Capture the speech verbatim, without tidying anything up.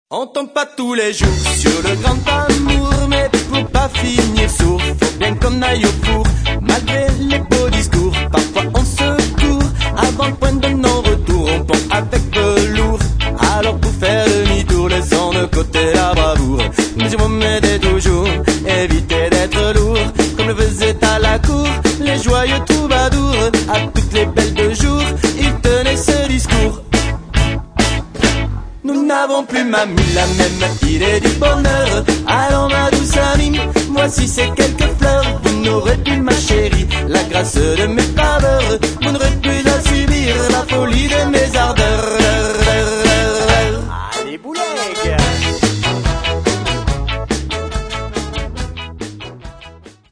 On tombe pas tous les jours sur le grand amour, mais pour pas finir sourd, faut bien qu'on aille au four. Malgré les beaux discours, parfois on se court. Avant le point de non-retour, on pond avec velours. Alors pour faire demi-tour, laissons de côté la bravoure. Mais je vous m'aidez toujours, évitez d'être lourd. Comme le faisait à la cour, les joyeux troubadours. À toutes les belles de jour, ils tenaient ce discours. Nous n'avons plus, mamie, la même idée du bonheur. Allons, ma douce amie, voici ces quelques fleurs. Vous n'aurez plus, ma chérie, la grâce de mes